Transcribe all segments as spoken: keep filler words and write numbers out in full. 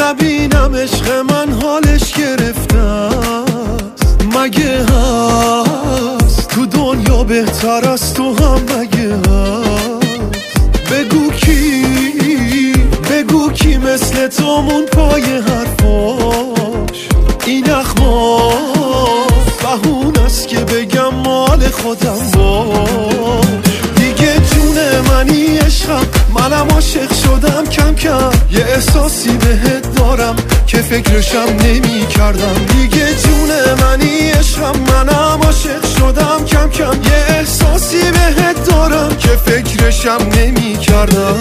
نبینم عشق من حالش گرفته است. مگه هست تو دنیا بهتر از تو هم مگه هست؟ بگو کی بگو کی مثل تومون پای حرفاش این اخماس بهون است که بگم مال خودم باش. دیگه جون منی عشقم منم عاشق شدم کم کم، یه احساسی بهت دارم که فکرشم نمی کردم. دیگه جون منی عشقم منم عاشق شدم کم کم، یه احساسی بهت دارم که فکرشم نمی کردم.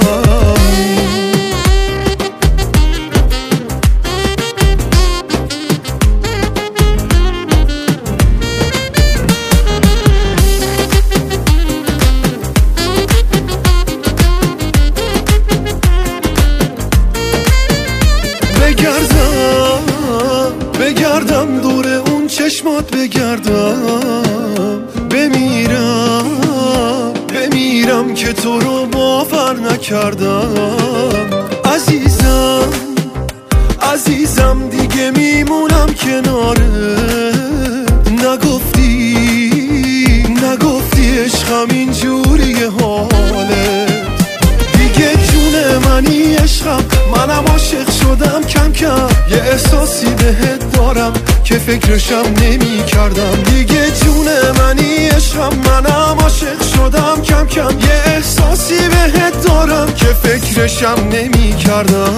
بگردم بگردم دور اون چشمات بگردم، بمیرم بمیرم که تو رو باور نکردم. عزیزم عزیزم دیگه میمونم کناره، نگفتی نگفتی عشقم اینجوریه حالت. دیگه جون منی عشقم منم عاشق شدم کم کم، یه احساسی بهت دارم که فکرشم نمی کردم. دیگه جون منی عشقم منم عاشق شدم کم کم، یه احساسی بهت دارم که فکرشم نمی کردم.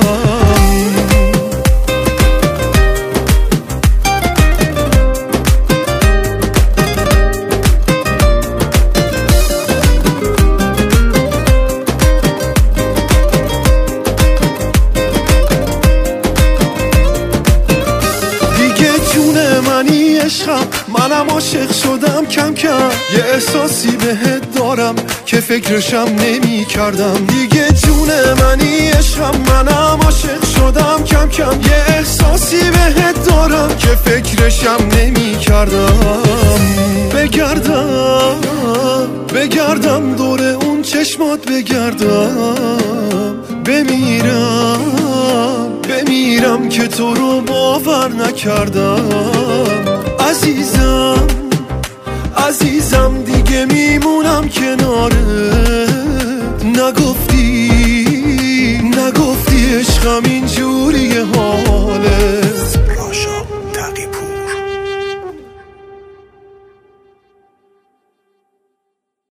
منی عشقم منم عاشق شدم کم کم، یه احساسی بهت دارم که فکرشم نمی کردم. دیگه جون منی عشقم منم عاشق شدم کم کم، یه احساسی بهت دارم که فکرشم نمی کردم. بگردم بگردم دور اون چشمات بگردم، بمیرم بمیرم که تو رو باور نکردم. عزیزم عزیزم دیگه میمونم کناره،